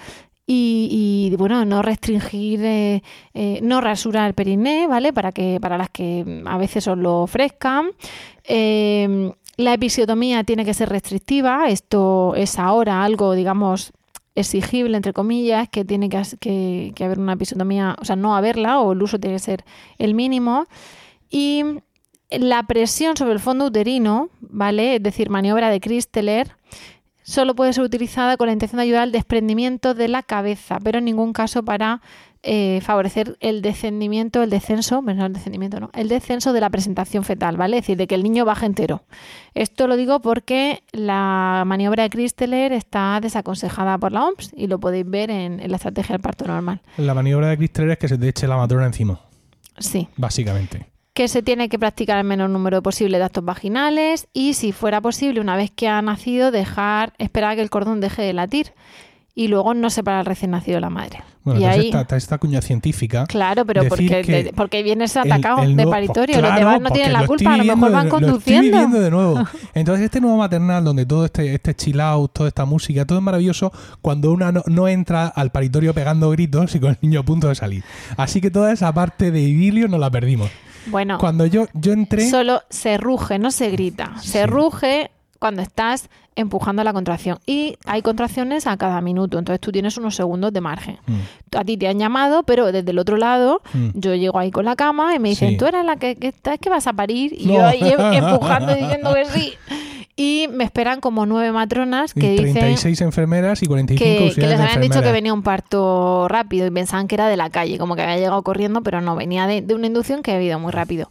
Y, y bueno, no restringir, eh, eh, no rasurar el periné, ¿vale? Para que para las que a veces os lo ofrezcan. Eh, la episiotomía tiene que ser restrictiva. Esto es ahora algo, digamos, exigible, entre comillas, que tiene que, que, que haber una episiotomía, o sea, no haberla, o el uso tiene que ser el mínimo. Y la presión sobre el fondo uterino, ¿vale? Es decir, maniobra de Christeler, solo puede ser utilizada con la intención de ayudar al desprendimiento de la cabeza, pero en ningún caso para eh, favorecer el descendimiento, el descenso, bueno, el descendimiento no, el descenso de la presentación fetal, ¿vale? Es decir, de que el niño baje entero. Esto lo digo porque la maniobra de Christeler está desaconsejada por la O M S y lo podéis ver en, en la estrategia del parto normal. La maniobra de Christeler es que se te eche la matrona encima. Sí. Básicamente. Que se tiene que practicar el menor número posible de actos vaginales y, si fuera posible, una vez que ha nacido, dejar, esperar a que el cordón deje de latir y luego no separar al recién nacido de la madre. Bueno, y entonces ahí, esta, esta cuña científica. Claro, pero porque, de, porque vienes atacado el, el de nuevo, paritorio, claro, los demás no tienen la culpa, a lo mejor van de, conduciendo. Lo estoy viviendo de nuevo. Entonces este nuevo maternal donde todo este, este chill out, toda esta música, todo es maravilloso cuando una no, no entra al paritorio pegando gritos y con el niño a punto de salir. Así que toda esa parte de idilio nos la perdimos. Bueno, cuando yo, yo entré... Solo se ruge, no se grita. Se sí. ruge cuando estás empujando la contracción. Y hay contracciones a cada minuto. Entonces tú tienes unos segundos de margen. Mm. A ti te han llamado, pero desde el otro lado mm. yo llego ahí con la cama y me dicen, sí. tú eres la que, que, que vas a parir. Y no. yo ahí empujando diciendo que sí. Y me esperan como nueve matronas que dicen... treinta y seis enfermeras y cuarenta y cinco que, auxiliares que les habían enfermeras. dicho que venía un parto rápido y pensaban que era de la calle, como que había llegado corriendo, pero no, venía de, de una inducción que había ido muy rápido.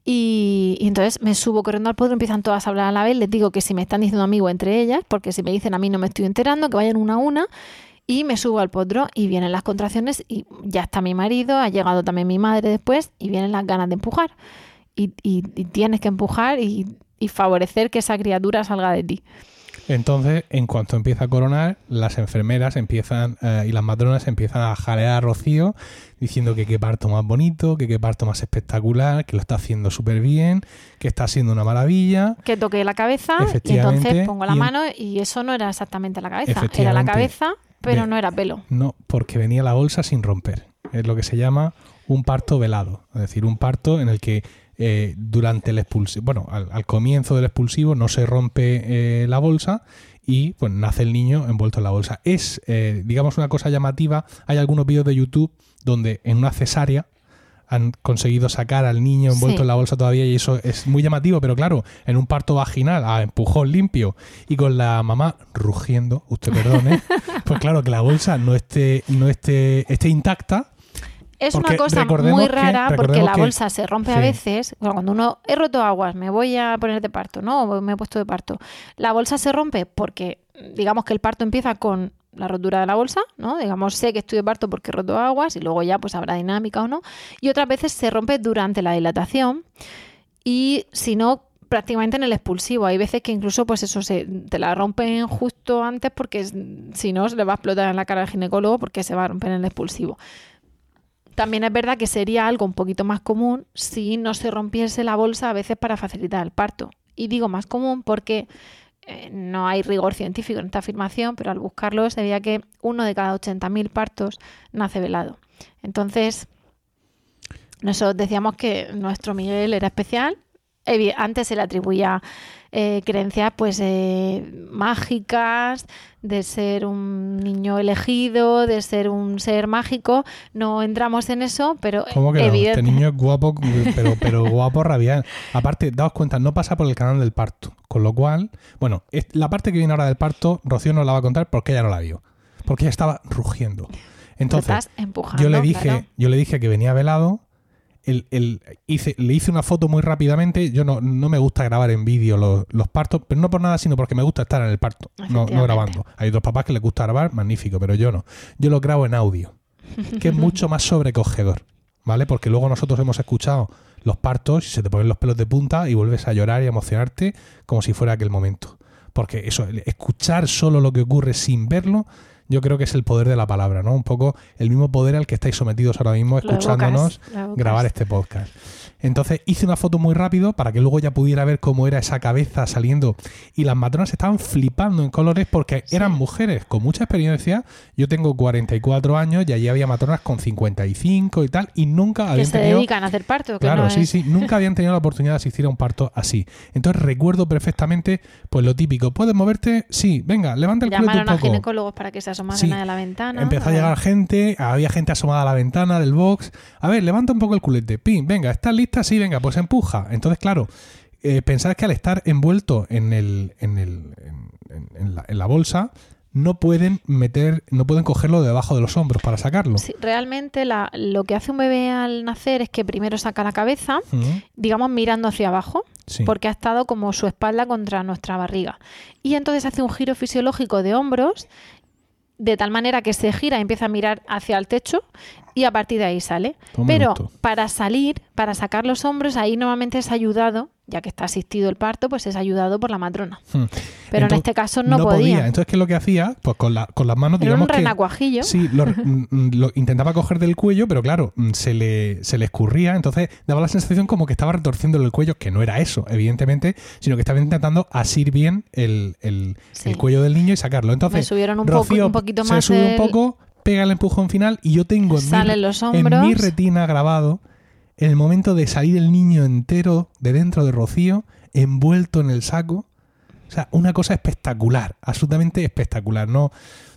Y, y entonces me subo corriendo al potro, empiezan todas a hablar a la vez, les digo que si me están diciendo amigo entre ellas, porque si me dicen a mí no me estoy enterando, que vayan una a una, y me subo al potro y vienen las contracciones y ya está mi marido, ha llegado también mi madre después y vienen las ganas de empujar. Y, y, y tienes que empujar y... y favorecer que esa criatura salga de ti. Entonces, en cuanto empieza a coronar, las enfermeras empiezan eh, y las matronas empiezan a jalear a Rocío diciendo que qué parto más bonito, que qué parto más espectacular, que lo está haciendo súper bien, que está siendo una maravilla. Que toque la cabeza y entonces pongo la y mano y eso no era exactamente la cabeza, era la cabeza, pero de, no era pelo. No, porque venía la bolsa sin romper. Es lo que se llama un parto velado, es decir, un parto en el que Eh, durante el expulsivo, bueno, al, al comienzo del expulsivo no se rompe eh, la bolsa y pues nace el niño envuelto en la bolsa. Es, eh, digamos, una cosa llamativa. Hay algunos vídeos de YouTube donde en una cesárea han conseguido sacar al niño envuelto sí. en la bolsa todavía y eso es muy llamativo, pero claro, en un parto vaginal a empujón limpio y con la mamá rugiendo, usted perdone, pues claro, que la bolsa no esté, no esté, esté intacta. Es porque una cosa muy rara que, porque la bolsa que, se rompe sí. a veces. Bueno, cuando uno he roto aguas, me voy a poner de parto, ¿no? Me he puesto de parto. La bolsa se rompe porque, digamos que el parto empieza con la rotura de la bolsa, ¿no? Digamos, sé que estoy de parto porque he roto aguas y luego ya pues habrá dinámica o no. Y otras veces se rompe durante la dilatación y si no, prácticamente en el expulsivo. Hay veces que incluso pues eso se te la rompen justo antes porque si no se le va a explotar en la cara al ginecólogo porque se va a romper en el expulsivo. También es verdad que sería algo un poquito más común si no se rompiese la bolsa a veces para facilitar el parto. Y digo más común porque eh, no hay rigor científico en esta afirmación, pero al buscarlo se veía que uno de cada ochenta mil partos nace velado. Entonces, nosotros decíamos que nuestro Miguel era especial. Antes se le atribuía eh, creencias pues eh, mágicas, de ser un niño elegido, de ser un ser mágico. No entramos en eso, pero ¿cómo que no? Este niño es guapo, pero, pero guapo rabiar. Aparte, daos cuenta, no pasa por el canal del parto. Con lo cual, bueno, la parte que viene ahora del parto, Rocío nos la va a contar porque ella no la vio. Porque ella estaba rugiendo. Entonces, yo le dije, claro. yo le dije que venía velado. El, el, hice, le hice una foto muy rápidamente. Yo no, no me gusta grabar en vídeo los, los partos, pero no por nada, sino porque me gusta estar en el parto, no, no grabando. Hay otros papás que les gusta grabar, magnífico, pero yo no. Yo lo grabo en audio, que es mucho más sobrecogedor. ¿vale? Porque luego nosotros hemos escuchado los partos y se te ponen los pelos de punta y vuelves a llorar y a emocionarte como si fuera aquel momento. Porque eso, escuchar solo lo que ocurre sin verlo, yo creo que es el poder de la palabra, ¿no? Un poco el mismo poder al que estáis sometidos ahora mismo escuchándonos grabar este podcast. Entonces hice una foto muy rápido para que luego ya pudiera ver cómo era esa cabeza saliendo. Y las matronas estaban flipando en colores porque sí. eran mujeres con mucha experiencia. Yo tengo cuarenta y cuatro años y allí había matronas con cincuenta y cinco y tal. Y nunca habían que se tenido... dedican a hacer parto. Claro, no sí, es... sí. Nunca habían tenido la oportunidad de asistir a un parto así. Entonces recuerdo perfectamente pues lo típico. ¿Puedes moverte? Sí. Venga, levanta el culete un poco. Llamaron a ginecólogos para que se asomasen sí. a la ventana. Empezó a, a llegar gente. Había gente asomada a la ventana del box. A ver, levanta un poco el culete. Pim, venga, ¿estás lista? Sí, venga, pues empuja. Entonces, claro, eh, pensad que al estar envuelto en el, en el en, en, la, en la bolsa, no pueden meter, no pueden cogerlo debajo de los hombros para sacarlo. Sí, realmente la, lo que hace un bebé al nacer es que primero saca la cabeza, uh-huh. digamos mirando hacia abajo, sí. porque ha estado como su espalda contra nuestra barriga. Y entonces hace un giro fisiológico de hombros, de tal manera que se gira y empieza a mirar hacia el techo y a partir de ahí sale. Un Pero minuto. Para salir, para sacar los hombros, ahí normalmente es ayudado, ya que está asistido el parto, pues es ayudado por la matrona. Hmm. Pero entonces, en este caso no, no podía. podía. Entonces, ¿qué es lo que hacía? Pues con, la, con las manos, Era digamos un renacuajillo. que... Sí, lo, lo intentaba coger del cuello, pero claro, se le, se le escurría, entonces daba la sensación como que estaba retorciéndole el cuello, que no era eso, evidentemente, sino que estaba intentando asir bien el, el, sí. el cuello del niño y sacarlo. Entonces, me subieron un, Rocío poco, un poquito más se sube el... un poco, pega el empujón final y yo tengo en mi, los hombros. en mi retina grabado el momento de salir el niño entero de dentro de Rocío, envuelto en el saco. O sea, una cosa espectacular, absolutamente espectacular. No,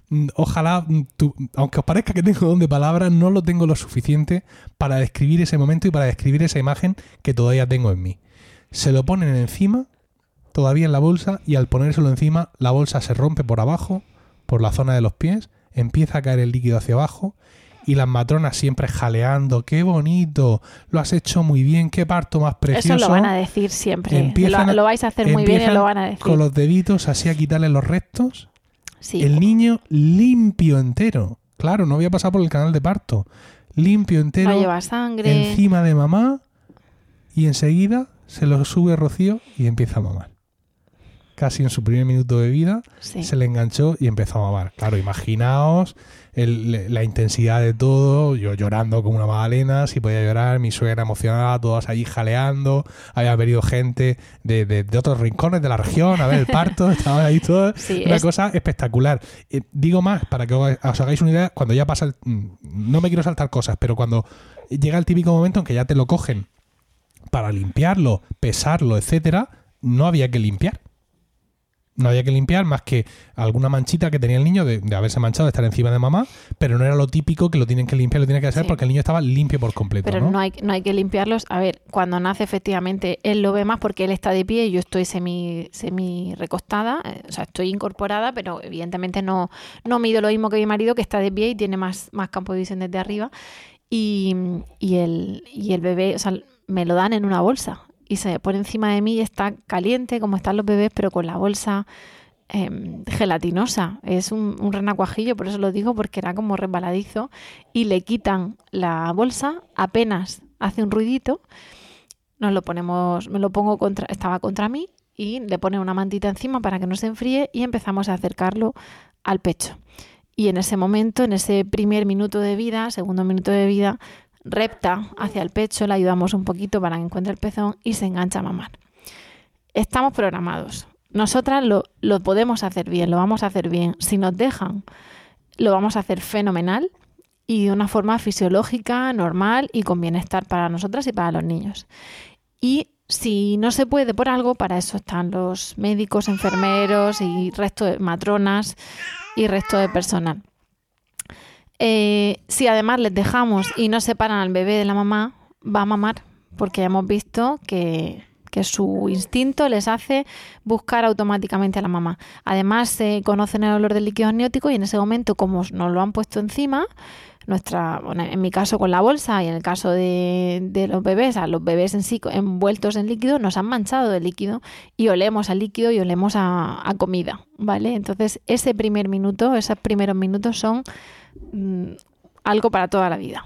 ojalá, tú, aunque os parezca que tengo don de palabras, no lo tengo lo suficiente para describir ese momento y para describir esa imagen que todavía tengo en mí. Se lo ponen encima, todavía en la bolsa, y al ponérselo encima, la bolsa se rompe por abajo, por la zona de los pies, empieza a caer el líquido hacia abajo y las matronas siempre jaleando, qué bonito, lo has hecho muy bien, qué parto más precioso. Eso lo van a decir siempre, empiezan, lo, lo vais a hacer muy bien y lo van a decir. Con los deditos así a quitarle los restos, sí. El niño limpio entero, claro, no había pasado por el canal de parto, limpio entero, no lleva sangre, encima de mamá y enseguida se lo sube Rocío y empieza a mamar. Casi en su primer minuto de vida, sí. se le enganchó y empezó a mamar. Claro, imaginaos el, la intensidad de todo, yo llorando como una magdalena, si podía llorar, mi suegra emocionada, todas allí jaleando, había venido gente de, de, de otros rincones de la región a ver el parto, estaban ahí todos, sí, una es... cosa espectacular. Eh, digo más, para que os, os hagáis una idea, cuando ya pasa, el, no me quiero saltar cosas, pero cuando llega el típico momento en que ya te lo cogen para limpiarlo, pesarlo, etcétera, no había que limpiar. No había que limpiar más que alguna manchita que tenía el niño de, de haberse manchado, de estar encima de mamá, pero no era lo típico que lo tienen que limpiar, lo tienen que hacer sí. porque el niño estaba limpio por completo. Pero ¿no? no hay, no hay que limpiarlos. A ver, cuando nace efectivamente él lo ve más porque él está de pie y yo estoy semi, semi recostada, eh, o sea, estoy incorporada, pero evidentemente no, no mido lo mismo que mi marido que está de pie y tiene más, más campo de visión desde arriba. Y, y, el, y el bebé, o sea, me lo dan en una bolsa. Y se pone encima de mí y está caliente, como están los bebés, pero con la bolsa eh, gelatinosa. Es un, un renacuajillo, por eso lo digo, porque era como resbaladizo. Y le quitan la bolsa, apenas hace un ruidito. Nos lo ponemos, me lo pongo contra, estaba contra mí, y le pone una mantita encima para que no se enfríe y empezamos a acercarlo al pecho. Y en ese momento, en ese primer minuto de vida, segundo minuto de vida, repta hacia el pecho, le ayudamos un poquito para que encuentre el pezón y se engancha a mamar. Estamos programados. Nosotras lo, lo podemos hacer bien, lo vamos a hacer bien. Si nos dejan, lo vamos a hacer fenomenal y de una forma fisiológica, normal y con bienestar para nosotras y para los niños. Y si no se puede por algo, para eso están los médicos, enfermeros y resto de matronas y resto de personal. Eh, si además les dejamos y no separan al bebé de la mamá, va a mamar, porque ya hemos visto que, que su instinto les hace buscar automáticamente a la mamá. Además, se eh, conocen el olor del líquido amniótico y en ese momento, como nos lo han puesto encima, nuestra, bueno, en mi caso con la bolsa y en el caso de, de los bebés, a los bebés en sí envueltos en líquido, nos han manchado de líquido y olemos al líquido y olemos a, a comida, ¿vale? Entonces, ese primer minuto, esos primeros minutos son algo para toda la vida.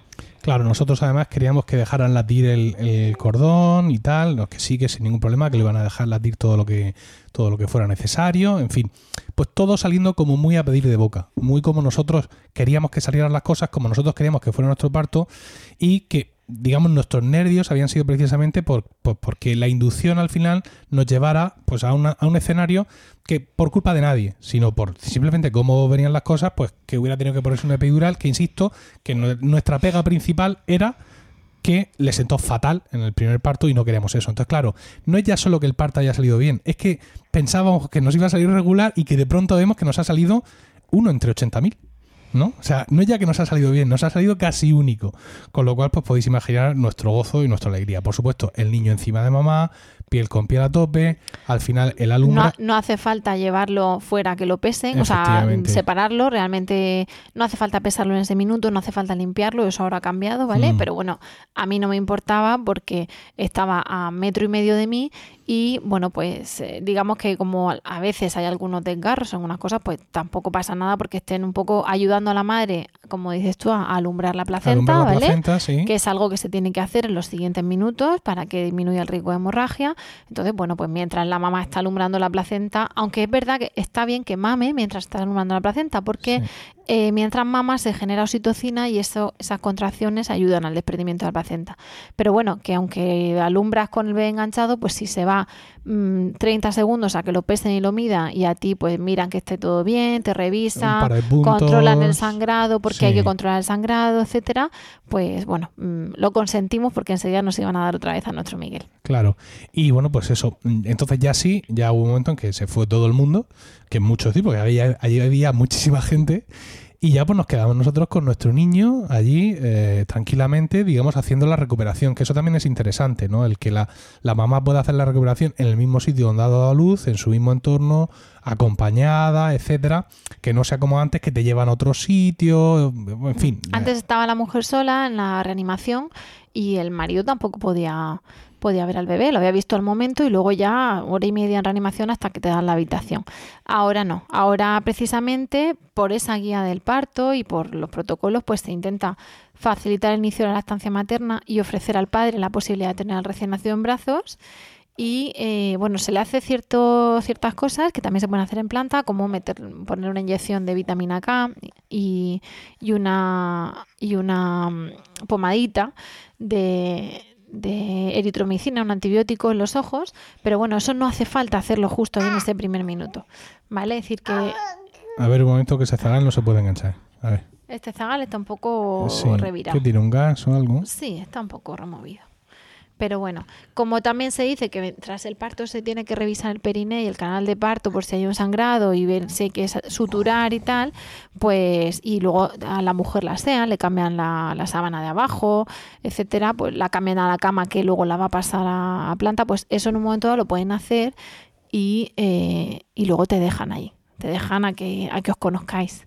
Claro, nosotros además queríamos que dejaran latir el, el cordón y tal, no, que sí, que sin ningún problema, que le iban a dejar latir todo lo que todo lo que fuera necesario, en fin, pues todo saliendo como muy a pedir de boca, muy como nosotros queríamos que salieran las cosas, como nosotros queríamos que fuera nuestro parto, y que, digamos, nuestros nervios habían sido precisamente por, por porque la inducción al final nos llevara pues a, una, a un escenario que por culpa de nadie, sino por simplemente cómo venían las cosas, pues que hubiera tenido que ponerse una epidural, que insisto, que no, nuestra pega principal era que le sentó fatal en el primer parto y no queríamos eso. Entonces, claro, no es ya solo que el parto haya salido bien, es que pensábamos que nos iba a salir regular y que de pronto vemos que nos ha salido uno entre ochenta mil. ¿No? O sea, no es ya que nos ha salido bien, nos ha salido casi único. Con lo cual, pues podéis imaginar nuestro gozo y nuestra alegría. Por supuesto, el niño encima de mamá, piel con piel a tope, al final el alumbra... No, no hace falta llevarlo fuera que lo pesen, o sea, separarlo, realmente no hace falta pesarlo en ese minuto, no hace falta limpiarlo, eso ahora ha cambiado, ¿vale? Mm. Pero bueno, a mí no me importaba porque estaba a metro y medio de mí y bueno, pues eh, digamos que como a veces hay algunos desgarros, algunas cosas, pues tampoco pasa nada porque estén un poco ayudando a la madre, como dices tú, a alumbrar la placenta, alumbrar la ¿vale? placenta, sí. Que es algo que se tiene que hacer en los siguientes minutos para que disminuya el riesgo de hemorragia. Entonces, bueno, pues mientras la mamá está alumbrando la placenta, aunque es verdad que está bien que mame mientras está alumbrando la placenta, porque sí. eh, mientras mama se genera oxitocina y eso, esas contracciones ayudan al desprendimiento de la placenta. Pero bueno, que aunque alumbras con el bebé enganchado, pues si se va mmm, treinta segundos a que lo pesen y lo midan y a ti pues miran que esté todo bien, te revisan, controlan el sangrado porque sí. hay que controlar el sangrado, etcétera, pues bueno, mmm, lo consentimos porque enseguida nos iban a dar otra vez a nuestro Miguel. Claro, y bueno, pues eso, entonces ya sí, ya hubo un momento en que se fue todo el mundo, que muchos sí, porque había, allí había muchísima gente, y ya pues nos quedamos nosotros con nuestro niño allí eh, tranquilamente, digamos, haciendo la recuperación, que eso también es interesante, ¿no? El que la, la mamá pueda hacer la recuperación en el mismo sitio donde ha dado a luz, en su mismo entorno, acompañada, etcétera, que no sea como antes que te llevan a otro sitio, en fin. Antes estaba la mujer sola en la reanimación y el marido tampoco podía... podía ver al bebé, lo había visto al momento y luego ya hora y media en reanimación hasta que te dan la habitación. Ahora no, ahora precisamente por esa guía del parto y por los protocolos pues se intenta facilitar el inicio de la lactancia materna y ofrecer al padre la posibilidad de tener al recién nacido en brazos y eh, bueno, se le hace cierto, ciertas cosas que también se pueden hacer en planta, como meter, poner una inyección de vitamina K y, y una y una pomadita de de eritromicina, un antibiótico en los ojos, pero bueno, eso no hace falta hacerlo justo en ese primer minuto, ¿vale? Es decir que... A ver, un momento que ese zagal no se puede enganchar, a ver. Este zagal está un poco sí. revirado. ¿Qué tiene, un gas o algo? Sí, está un poco removido. Pero bueno, como también se dice que tras el parto se tiene que revisar el periné y el canal de parto por si hay un sangrado y ver si hay que suturar y tal, pues y luego a la mujer la sean, le cambian la, la sábana de abajo, etcétera, pues la cambian a la cama que luego la va a pasar a, a planta, pues eso en un momento dado lo pueden hacer y, eh, y luego te dejan ahí, te dejan a que, a que os conozcáis,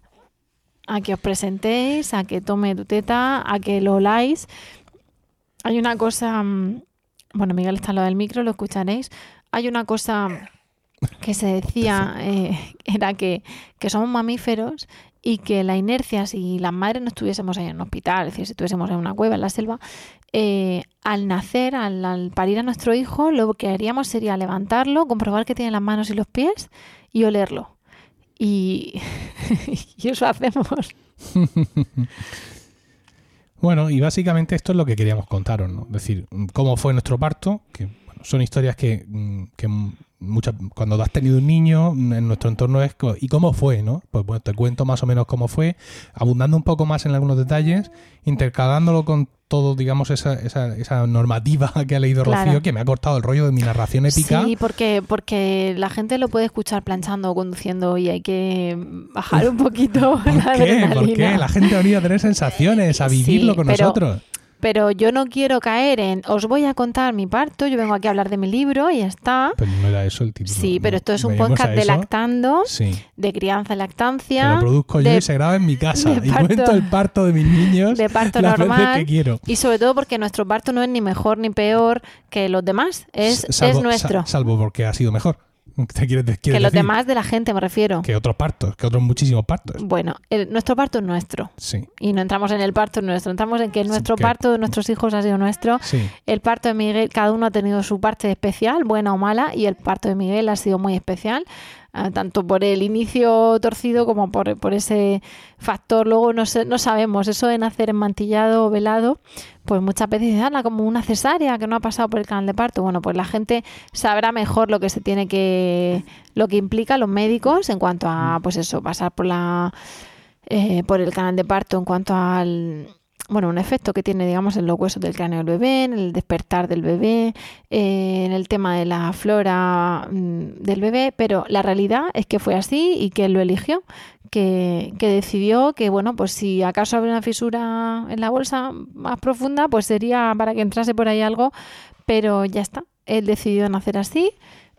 a que os presentéis, a que tome tu teta, a que lo oláis. Hay una cosa, bueno, Miguel está al lado del micro, lo escucharéis. Hay una cosa que se decía, eh, era que, que somos mamíferos y que la inercia, si las madres no estuviésemos ahí en un hospital, es decir, si estuviésemos en una cueva, en la selva, eh, al nacer, al, al parir a nuestro hijo, lo que haríamos sería levantarlo, comprobar que tiene las manos y los pies y olerlo. Y, y eso hacemos. Bueno, y básicamente esto es lo que queríamos contaros, ¿no? Es decir, cómo fue nuestro parto, que bueno, son historias que, que muchas, cuando has tenido un niño en nuestro entorno es ¿y cómo fue? ¿No? Pues bueno, te cuento más o menos cómo fue, abundando un poco más en algunos detalles, intercalándolo con todo, digamos, esa, esa, esa normativa que ha leído Rocío, claro, que me ha cortado el rollo de mi narración épica. Sí, porque, porque la gente lo puede escuchar planchando o conduciendo y hay que bajar un poquito ¿Por la qué? adrenalina. ¿Por qué? La gente ha venido a tener sensaciones, a vivirlo sí, con pero, nosotros. Pero yo no quiero caer en, os voy a contar mi parto, yo vengo aquí a hablar de mi libro y ya está. Pero no era eso el título. Sí, pero esto es un podcast de lactando, sí, de crianza y lactancia. Que lo produzco yo de, y se graba en mi casa. Y parto, cuento el parto de mis niños de parto las normal, veces que quiero. Y sobre todo porque nuestro parto no es ni mejor ni peor que los demás, es, salvo, es nuestro. Sal, salvo porque ha sido mejor. ¿Te quieres, te quieres que decir? los demás de la gente, me refiero. Que otros partos, que otros muchísimos partos. Bueno, el, nuestro parto es nuestro. Sí. Y no entramos en el parto nuestro, entramos en que nuestro Sí, que... parto de nuestros hijos ha sido nuestro. Sí. El parto de Miguel, cada uno ha tenido su parte especial, buena o mala, y el parto de Miguel ha sido muy especial. Tanto por el inicio torcido como por, por ese factor. Luego no, sé, no sabemos, eso de nacer enmantillado o velado, pues muchas veces dicen, ah, como una cesárea que no ha pasado por el canal de parto. Bueno, pues la gente sabrá mejor lo que se tiene que, lo que implica los médicos en cuanto a, pues eso, pasar por la eh, por el canal de parto en cuanto al... bueno, un efecto que tiene, digamos, en los huesos del cráneo del bebé, en el despertar del bebé, eh, en el tema de la flora mmm, del bebé, pero la realidad es que fue así y que él lo eligió, que, que decidió que, bueno, pues si acaso había una fisura en la bolsa más profunda, pues sería para que entrase por ahí algo, pero ya está, él decidió nacer así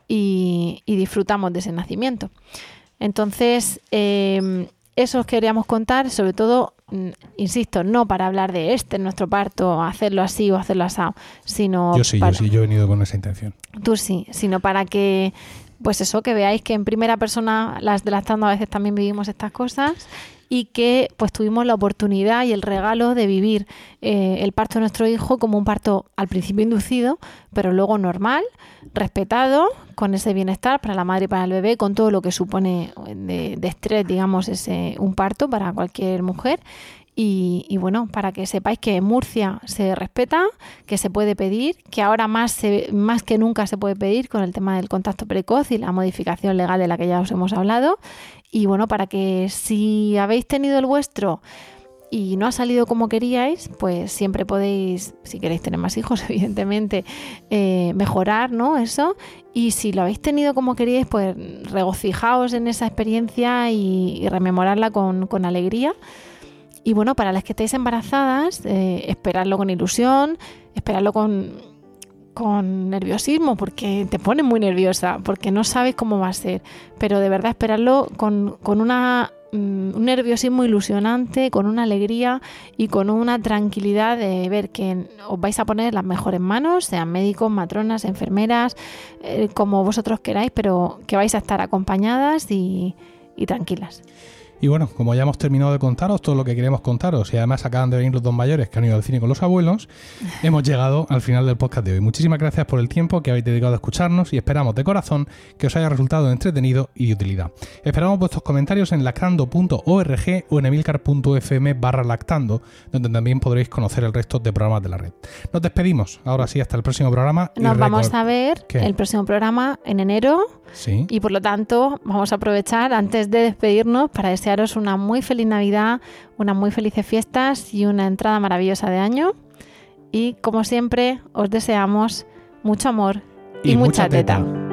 y, y disfrutamos de ese nacimiento. Entonces, eh, eso os queríamos contar, sobre todo, insisto, no para hablar de este nuestro parto, hacerlo así o hacerlo asado, sino... Yo sí, para... yo sí, yo he venido con esa intención. Tú sí, sino para que, pues eso, que veáis que en primera persona, las de lactando a veces también vivimos estas cosas y que pues tuvimos la oportunidad y el regalo de vivir eh, el parto de nuestro hijo como un parto al principio inducido, pero luego normal, respetado, con ese bienestar para la madre y para el bebé, con todo lo que supone de, de estrés, digamos, ese un parto para cualquier mujer. Y, y bueno, para que sepáis que en Murcia se respeta, que se puede pedir, que ahora más, se, más que nunca se puede pedir con el tema del contacto precoz y la modificación legal de la que ya os hemos hablado. Y bueno, para que si habéis tenido el vuestro y no ha salido como queríais, pues siempre podéis, si queréis tener más hijos, evidentemente, eh, mejorar, ¿no? Eso. Y si lo habéis tenido como queríais, pues regocijaos en esa experiencia y, y rememorarla con, con alegría. Y bueno, para las que estéis embarazadas, eh, esperadlo con ilusión, esperadlo con, con nerviosismo, porque te pone muy nerviosa, porque no sabes cómo va a ser. Pero de verdad esperadlo con, con una, um, un nerviosismo ilusionante, con una alegría y con una tranquilidad de ver que os vais a poner en las mejores manos, sean médicos, matronas, enfermeras, eh, como vosotros queráis, pero que vais a estar acompañadas y, y tranquilas. Y bueno, como ya hemos terminado de contaros todo lo que queremos contaros y además acaban de venir los dos mayores que han ido al cine con los abuelos, hemos llegado al final del podcast de hoy. Muchísimas gracias por el tiempo que habéis dedicado a escucharnos y esperamos de corazón que os haya resultado entretenido y de utilidad. Esperamos vuestros comentarios en lactando punto org o en emilcar punto f m barra lactando, donde también podréis conocer el resto de programas de la red. Nos despedimos. Ahora sí, hasta el próximo programa. Nos vamos a ver ¿Qué? el próximo programa en enero. Sí. Y por lo tanto vamos a aprovechar antes de despedirnos para desearos una muy feliz Navidad, unas muy felices fiestas y una entrada maravillosa de año. Y como siempre os deseamos mucho amor y, y mucha, mucha teta. teta.